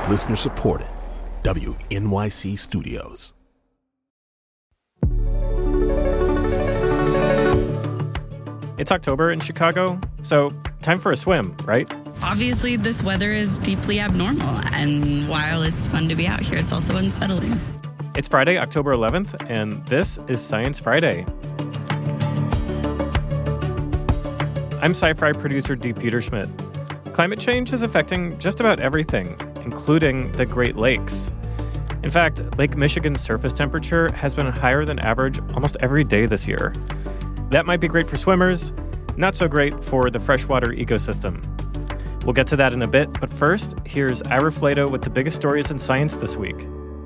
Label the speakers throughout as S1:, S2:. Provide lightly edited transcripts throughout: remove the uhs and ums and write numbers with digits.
S1: Listener supported. WNYC Studios.
S2: It's October in Chicago, so time for a swim, right?
S3: Obviously, this weather is deeply abnormal, and while it's fun to be out here, it's also unsettling.
S2: It's Friday, October 11th, and this is Science Friday. I'm Sci-Fi producer Dee Peterschmidt. Climate change is affecting just about everything, including the Great Lakes. In fact, Lake Michigan's surface temperature has been higher than average almost every day this year. That might be great for swimmers, not so great for the freshwater ecosystem. We'll get to that in a bit, but first, here's Ira Flato with the biggest stories in science this week.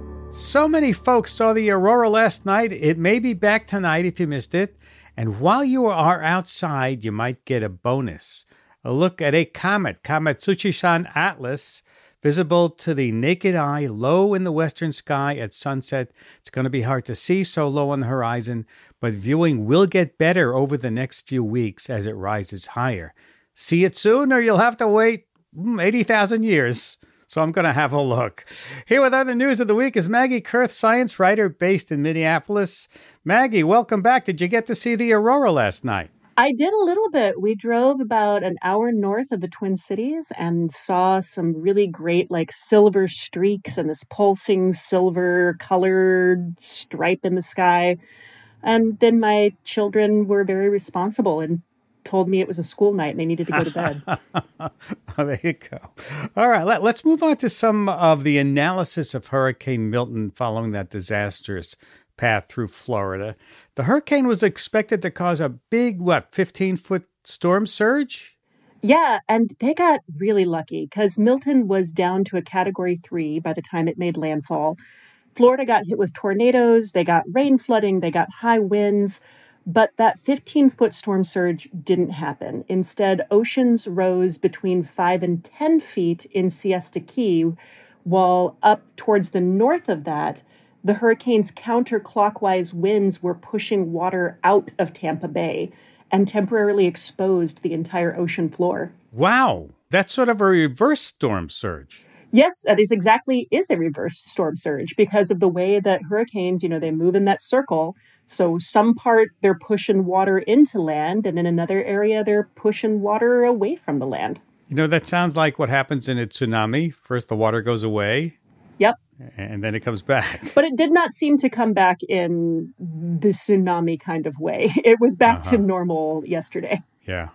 S4: So many folks saw the aurora last night. It may be back tonight if you missed it. And while you are outside, you might get a bonus. A look at a comet, Comet Tsuchishan Atlas, visible to the naked eye low in the western sky at sunset. It's going to be hard to see so low on the horizon, but viewing will get better over the next few weeks as it rises higher. See it soon or you'll have to wait 80,000 years. So I'm going to have a look. Here with other news of the week is Maggie Kurth, science writer based in Minneapolis. Maggie, welcome back. Did you get to see the aurora last night?
S5: I did a little bit. We drove about an hour north of the Twin Cities and saw some really great silver streaks and this pulsing silver colored stripe in the sky. And then my children were very responsible and told me it was a school night and they needed to go to bed.
S4: Oh, there you go. All right, let's move on to some of the analysis of Hurricane Milton following that disastrous path through Florida. The hurricane was expected to cause a big, 15-foot storm surge?
S5: Yeah, and they got really lucky because Milton was down to a Category 3 by the time it made landfall. Florida got hit with tornadoes, they got rain flooding, they got high winds, but that 15-foot storm surge didn't happen. Instead, oceans rose between 5 and 10 feet in Siesta Key, while up towards the north of that, the hurricane's counterclockwise winds were pushing water out of Tampa Bay and temporarily exposed the entire ocean floor.
S4: Wow, that's sort of a reverse storm surge.
S5: Yes, that is a reverse storm surge because of the way that hurricanes, they move in that circle. So some part they're pushing water into land, and in another area they're pushing water away from the land.
S4: That sounds like what happens in a tsunami. First the water goes away.
S5: Yep.
S4: And then it comes back.
S5: But it did not seem to come back in the tsunami kind of way. It was back to normal yesterday.
S4: Yeah.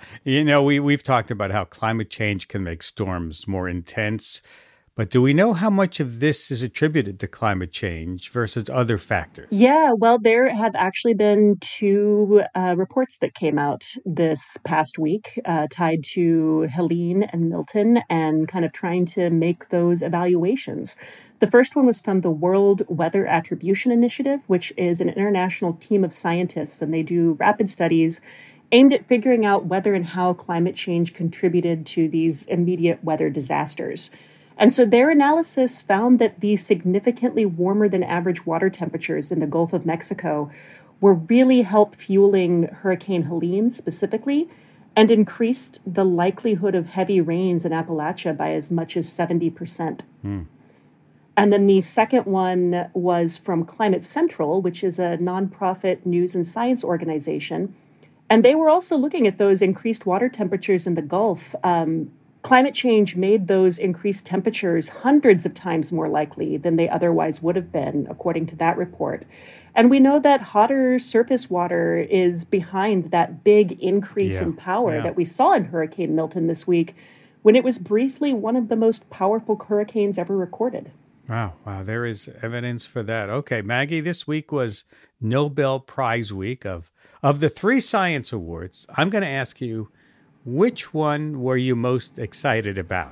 S4: We've talked about how climate change can make storms more intense. But do we know how much of this is attributed to climate change versus other factors?
S5: Yeah, well, there have actually been two reports that came out this past week tied to Helene and Milton and kind of trying to make those evaluations. The first one was from the World Weather Attribution Initiative, which is an international team of scientists, and they do rapid studies aimed at figuring out whether and how climate change contributed to these immediate weather disasters. And so their analysis found that the significantly warmer than average water temperatures in the Gulf of Mexico were really help fueling Hurricane Helene specifically and increased the likelihood of heavy rains in Appalachia by as much as 70%. And then the second one was from Climate Central, which is a nonprofit news and science organization. And they were also looking at those increased water temperatures in the Gulf. Climate change made those increased temperatures hundreds of times more likely than they otherwise would have been, according to that report. And we know that hotter surface water is behind that big increase in power that we saw in Hurricane Milton this week, when it was briefly one of the most powerful hurricanes ever recorded.
S4: Wow. There is evidence for that. Okay, Maggie, this week was Nobel Prize week. Of the 3 science awards, I'm going to ask you, which one were you most excited about?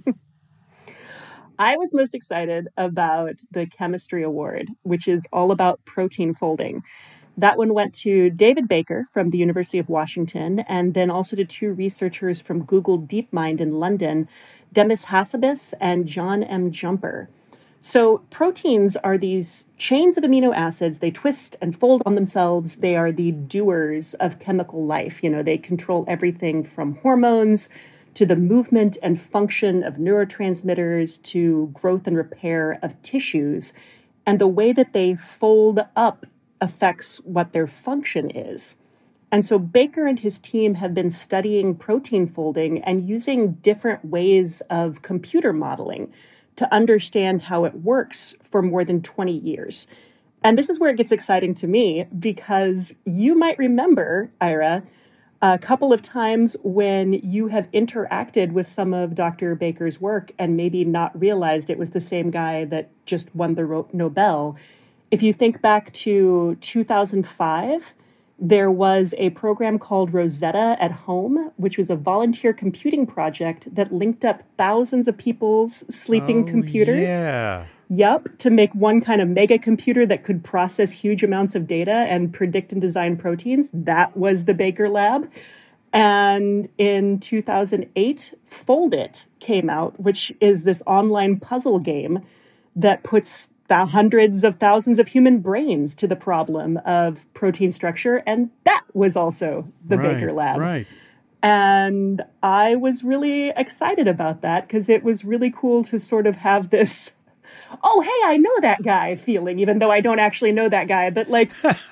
S5: I was most excited about the Chemistry Award, which is all about protein folding. That one went to David Baker from the University of Washington, and then also to 2 researchers from Google DeepMind in London, Demis Hassabis and John M. Jumper. So proteins are these chains of amino acids. They twist and fold on themselves. They are the doers of chemical life. They control everything from hormones to the movement and function of neurotransmitters, to growth and repair of tissues. And the way that they fold up affects what their function is. And so Baker and his team have been studying protein folding and using different ways of computer modeling to understand how it works for more than 20 years. And this is where it gets exciting to me, because you might remember, Ira, a couple of times when you have interacted with some of Dr. Baker's work and maybe not realized it was the same guy that just won the Nobel. If you think back to 2005, there was a program called Rosetta at Home, which was a volunteer computing project that linked up thousands of people's sleeping computers.
S4: Yeah.
S5: Yep, to make one kind of mega computer that could process huge amounts of data and predict and design proteins. That was the Baker Lab. And in 2008, Foldit came out, which is this online puzzle game that puts hundreds of thousands of human brains to the problem of protein structure. And that was also the Baker Lab.
S4: Right.
S5: And I was really excited about that because it was really cool to sort of have this, oh, hey, I know that guy feeling, even though I don't actually know that guy. But like,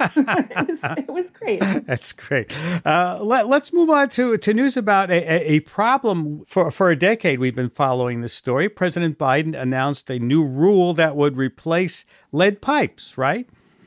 S5: it was great.
S4: That's great. Let's move on to news about a problem. For a decade, we've been following this story. President Biden announced a new rule that would replace lead pipes, right?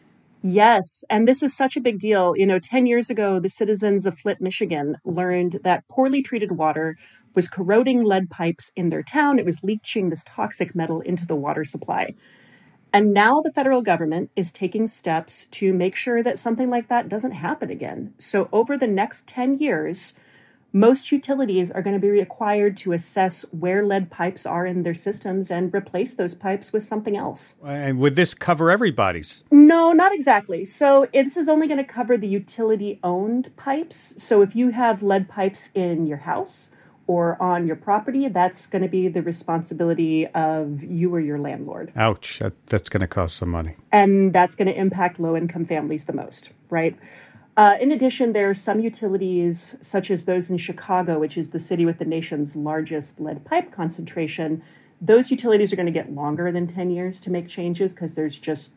S5: Yes. And this is such a big deal. 10 years ago, the citizens of Flint, Michigan learned that poorly treated water was corroding lead pipes in their town. It was leaching this toxic metal into the water supply. And now the federal government is taking steps to make sure that something like that doesn't happen again. So over the next 10 years, most utilities are going to be required to assess where lead pipes are in their systems and replace those pipes with something else.
S4: And would this cover everybody's?
S5: No, not exactly. So this is only going to cover the utility-owned pipes. So if you have lead pipes in your house or on your property, that's going to be the responsibility of you or your landlord.
S4: Ouch, that's going to cost some money.
S5: And that's going to impact low-income families the most, right? In addition, there are some utilities, such as those in Chicago, which is the city with the nation's largest lead pipe concentration. Those utilities are going to get longer than 10 years to make changes because there's just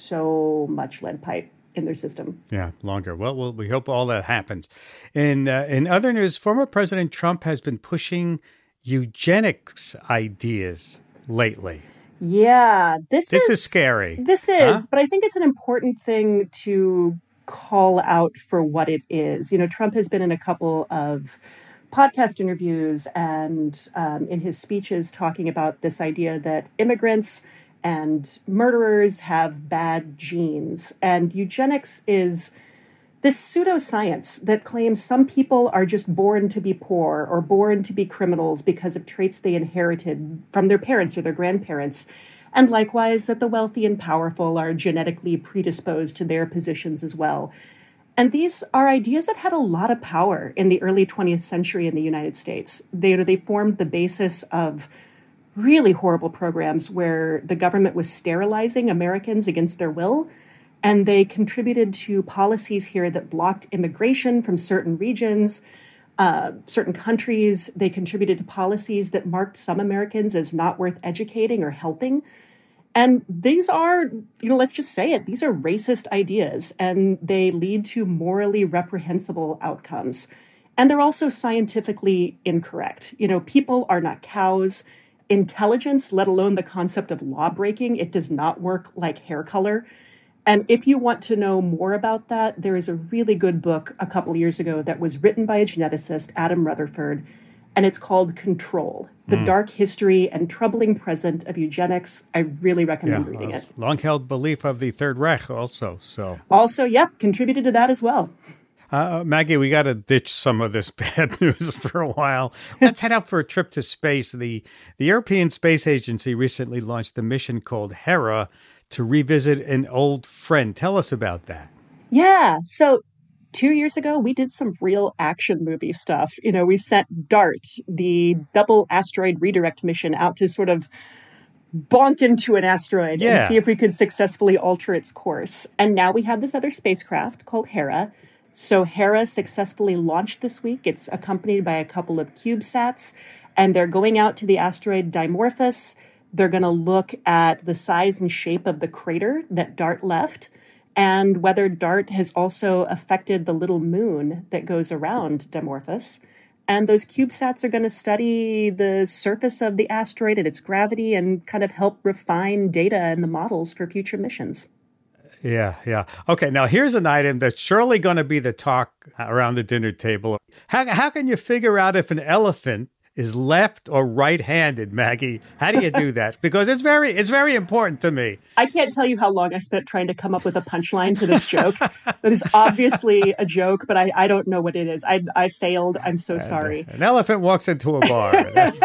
S5: so much lead pipe in their system.
S4: Yeah, longer. Well, we hope all that happens. In other news, former President Trump has been pushing eugenics ideas lately.
S5: Yeah, this
S4: is scary.
S5: This is, but I think it's an important thing to call out for what it is. Trump has been in a couple of podcast interviews and in his speeches talking about this idea that immigrants and murderers have bad genes. And eugenics is this pseudoscience that claims some people are just born to be poor or born to be criminals because of traits they inherited from their parents or their grandparents. And likewise, that the wealthy and powerful are genetically predisposed to their positions as well. And these are ideas that had a lot of power in the early 20th century in the United States. They formed the basis of really horrible programs where the government was sterilizing Americans against their will. And they contributed to policies here that blocked immigration from certain regions, certain countries. They contributed to policies that marked some Americans as not worth educating or helping. And these are, let's just say it, these are racist ideas, and they lead to morally reprehensible outcomes. And they're also scientifically incorrect. People are not cows. Intelligence, let alone the concept of law breaking, it does not work like hair color. And if you want to know more about that, there is a really good book a couple years ago that was written by a geneticist, Adam Rutherford, and it's called Control, The Dark History and Troubling Present of Eugenics. I really recommend reading it.
S4: Long-held belief of the Third Reich also.
S5: Contributed to that as well.
S4: Maggie, we got to ditch some of this bad news for a while. Let's head out for a trip to space. The European Space Agency recently launched a mission called Hera to revisit an old friend. Tell us about that.
S5: Yeah, so 2 years ago, we did some real action movie stuff. We sent DART, the Double Asteroid Redirect mission, out to sort of bonk into an asteroid and see if we could successfully alter its course. And now we have this other spacecraft called Hera. So Hera successfully launched this week. It's accompanied by a couple of CubeSats, and they're going out to the asteroid Dimorphos. They're going to look at the size and shape of the crater that DART left, and whether DART has also affected the little moon that goes around Dimorphos. And those CubeSats are going to study the surface of the asteroid and its gravity and kind of help refine data and the models for future missions.
S4: Yeah. Okay, now here's an item that's surely going to be the talk around the dinner table. How can you figure out if an elephant is left or right-handed, Maggie? How do you do that? Because it's very important to me.
S5: I can't tell you how long I spent trying to come up with a punchline to this joke. That is obviously a joke, but I don't know what it is. I failed. I'm so sorry.
S4: An elephant walks into a bar. That's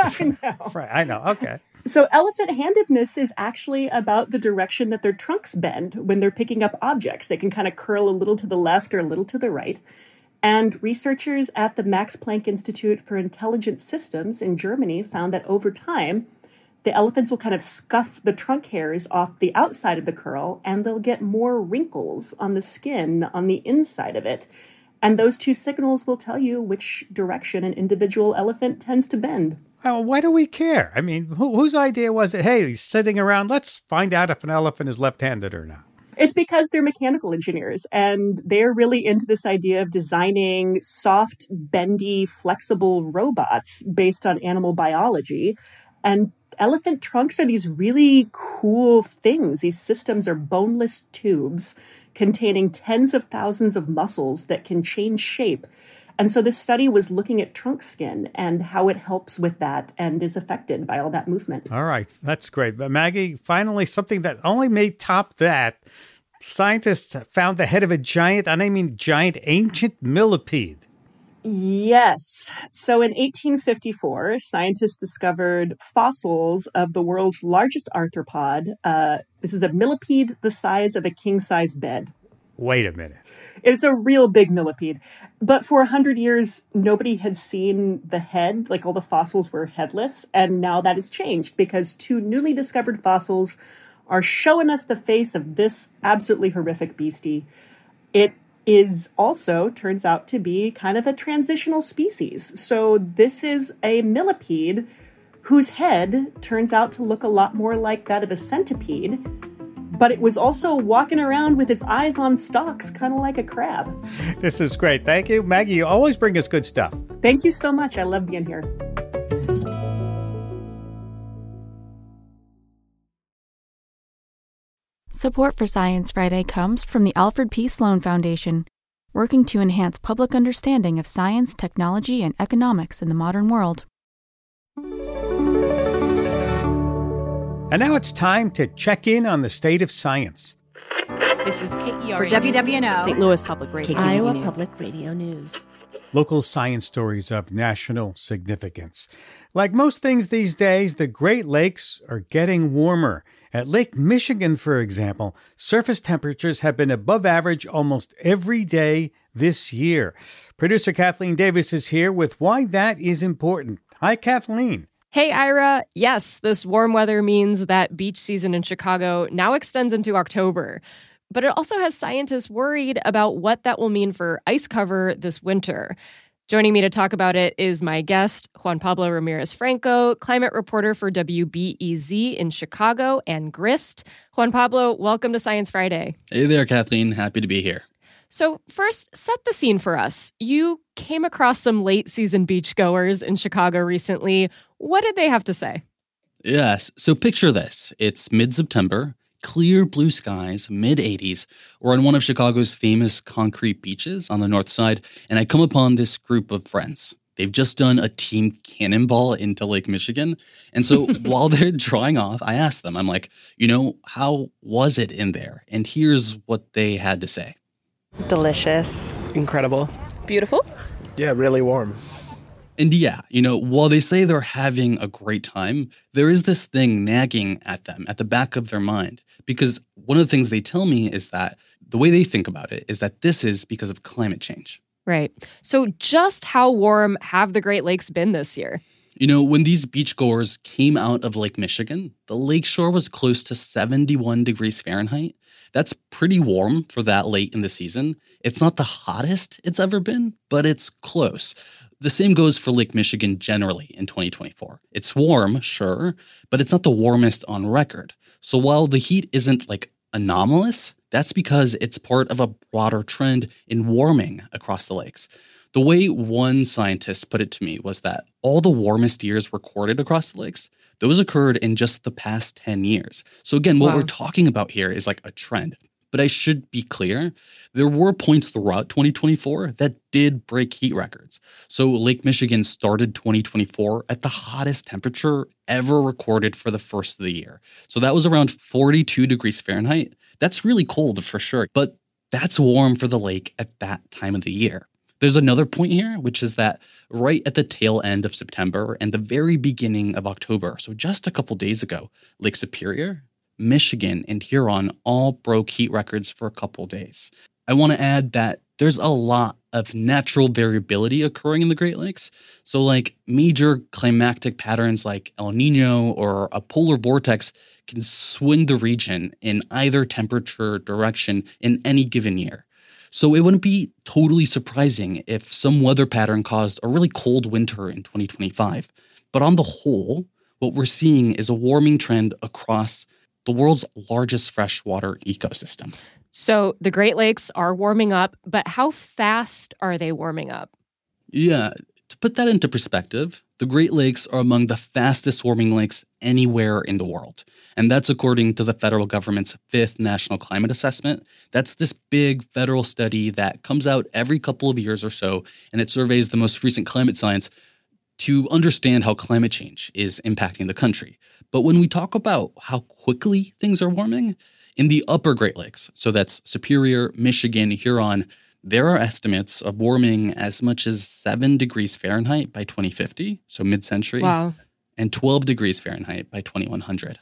S4: I know. Okay.
S5: So elephant-handedness is actually about the direction that their trunks bend when they're picking up objects. They can kind of curl a little to the left or a little to the right. And researchers at the Max Planck Institute for Intelligent Systems in Germany found that over time, the elephants will kind of scuff the trunk hairs off the outside of the curl, and they'll get more wrinkles on the skin on the inside of it. And those two signals will tell you which direction an individual elephant tends to bend.
S4: Well, why do we care? I mean, whose idea was it? Hey, sitting around, let's find out if an elephant is left-handed or not.
S5: It's because they're mechanical engineers, and they're really into this idea of designing soft, bendy, flexible robots based on animal biology. And elephant trunks are these really cool things. These systems are boneless tubes containing tens of thousands of muscles that can change shape. And so this study was looking at trunk skin and how it helps with that and is affected by all that movement.
S4: All right, that's great. But Maggie, finally, something that only may top that. Scientists found the head of a giant, and I mean giant, ancient millipede.
S5: Yes. So in 1854, scientists discovered fossils of the world's largest arthropod. This is a millipede the size of a king-size bed.
S4: Wait a minute.
S5: It's a real big millipede. But for 100 years, nobody had seen the head, like all the fossils were headless. And now that has changed because two newly discovered fossils are showing us the face of this absolutely horrific beastie. It is also, turns out to be kind of a transitional species. So this is a millipede whose head turns out to look a lot more like that of a centipede, but it was also walking around with its eyes on stalks, kind of like a crab.
S4: This is great. Thank you. Maggie, you always bring us good stuff.
S5: Thank you so much. I love being here.
S6: Support for Science Friday comes from the Alfred P. Sloan Foundation, working to enhance public understanding of science, technology, and economics in the modern world.
S4: And now it's time to check in on the state of science.
S7: This is KERA
S8: for WWNO,
S7: St. Louis Public Radio,
S8: Iowa
S7: News.
S8: Public Radio News.
S4: Local science stories of national significance. Like most things these days, the Great Lakes are getting warmer. At Lake Michigan, for example, surface temperatures have been above average almost every day this year. Producer Kathleen Davis is here with why that is important. Hi, Kathleen.
S9: Hey, Ira. Yes, this warm weather means that beach season in Chicago now extends into October. But it also has scientists worried about what that will mean for ice cover this winter. Joining me to talk about it is my guest, Juan Pablo Ramirez Franco, climate reporter for WBEZ in Chicago and GRIST. Juan Pablo, welcome to Science Friday.
S10: Hey there, Kathleen. Happy to be here.
S9: So first, set the scene for us. You came across some late-season beachgoers in Chicago recently. What did they have to say?
S10: Yes. So picture this. It's mid-September. Clear blue skies, mid-80s. We're on one of Chicago's famous concrete beaches on the north side, and I come upon this group of friends. They've just done a team cannonball into Lake Michigan. And so while they're drying off, I asked them, I'm like, how was it in there? And here's what they had to say.
S11: Delicious.
S12: Incredible.
S11: Beautiful.
S12: Yeah, really warm.
S10: And yeah, while they say they're having a great time, there is this thing nagging at them at the back of their mind. Because one of the things they tell me is that the way they think about it is that this is because of climate change.
S9: Right. So just how warm have the Great Lakes been this year?
S10: You know, when these beachgoers came out of Lake Michigan, the lakeshore was close to 71 degrees Fahrenheit. That's pretty warm for that late in the season. It's not the hottest it's ever been, but it's close. The same goes for Lake Michigan generally in 2024. It's warm, sure, but it's not the warmest on record. So while the heat isn't like anomalous, that's because it's part of a broader trend in warming across the lakes. The way one scientist put it to me was that all the warmest years recorded across the lakes, those occurred in just the past 10 years. So again, what we're talking about here is like a trend. But I should be clear, there were points throughout 2024 that did break heat records. So Lake Michigan started 2024 at the hottest temperature ever recorded for the first of the year. So that was around 42 degrees Fahrenheit. That's really cold for sure, but that's warm for the lake at that time of the year. There's another point here, which is that right at the tail end of September and the very beginning of October, so just a couple days ago, Lake Superior, Michigan, and Huron all broke heat records for a couple days. I want to add that there's a lot of natural variability occurring in the Great Lakes. So like major climatic patterns like El Nino or a polar vortex can swing the region in either temperature direction in any given year. So it wouldn't be totally surprising if some weather pattern caused a really cold winter in 2025. But on the whole, what we're seeing is a warming trend across the world's largest freshwater ecosystem.
S9: So the Great Lakes are warming up, but how fast are they warming up?
S10: Yeah, to put that into perspective, the Great Lakes are among the fastest warming lakes anywhere in the world. And that's according to the federal government's 5th National Climate Assessment. That's this big federal study that comes out every couple of years or so, and it surveys the most recent climate science to understand how climate change is impacting the country. But when we talk about how quickly things are warming, in the upper Great Lakes, so that's Superior, Michigan, Huron, there are estimates of warming as much as 7 degrees Fahrenheit by 2050, so mid-century, and 12 degrees Fahrenheit by 2100.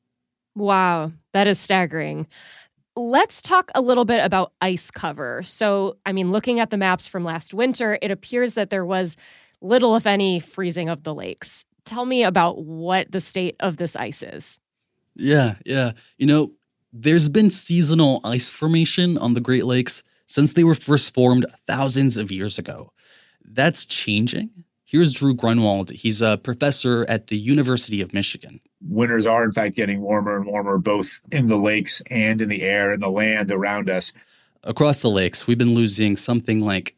S9: Wow, that is staggering. Let's talk a little bit about ice cover. So, I mean, looking at the maps from last winter, it appears that there was little, if any, freezing of the lakes. Tell me about what the state of this ice is.
S10: Yeah. You know, there's been seasonal ice formation on the Great Lakes since they were first formed thousands of years ago. That's changing. Here's Drew Grunwald. He's a professor at the University of Michigan.
S8: Winters are, in fact, getting warmer and warmer, both in the lakes and in the air and the land around us.
S10: Across the lakes, we've been losing something like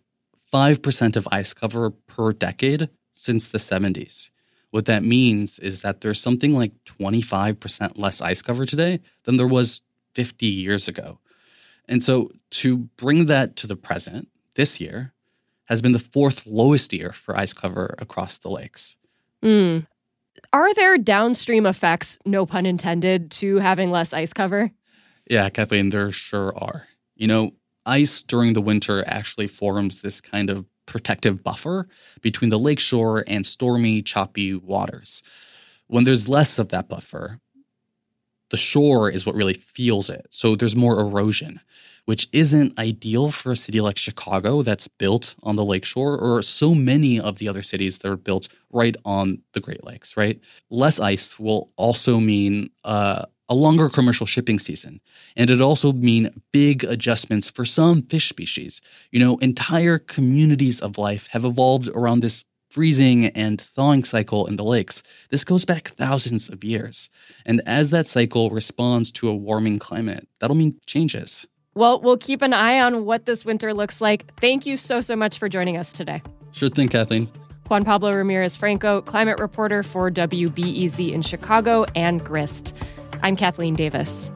S10: 5% of ice cover per decade since the 70s. What that means is that there's something like 25% less ice cover today than there was 50 years ago. And so to bring that to the present, this year has been the 4th lowest year for ice cover across the lakes.
S9: Are there downstream effects, no pun intended, to having less ice cover?
S10: Yeah, Kathleen, there sure are. You know, ice during the winter actually forms this kind of protective buffer between the lakeshore and stormy, choppy waters. When there's less of that buffer, the shore is what really feels it. So there's more erosion, which isn't ideal for a city like Chicago that's built on the lakeshore, or so many of the other cities that are built right on the Great Lakes, right? Less ice will also mean a longer commercial shipping season. And it also mean big adjustments for some fish species. You know, entire communities of life have evolved around this freezing and thawing cycle in the lakes. This goes back thousands of years. And as that cycle responds to a warming climate, that'll mean changes.
S9: Well, we'll keep an eye on what this winter looks like. Thank you so much for joining us today.
S10: Sure thing, Kathleen.
S9: Juan Pablo Ramirez Franco, climate reporter for WBEZ in Chicago and GRIST. I'm Kathleen Davis.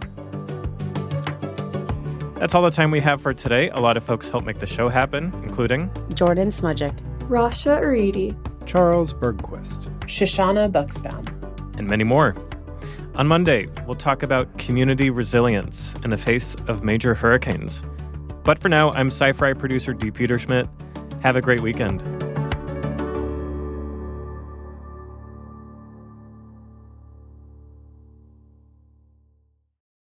S2: That's all the time we have for today. A lot of folks help make the show happen, including
S11: Jordan Smudgick,
S12: Rasha Aridi,
S13: Charles Bergquist,
S14: Shoshana Buxbaum,
S2: and many more. On Monday, we'll talk about community resilience in the face of major hurricanes. But for now, I'm Sci-Fi producer D. Peter Schmidt. Have a great weekend.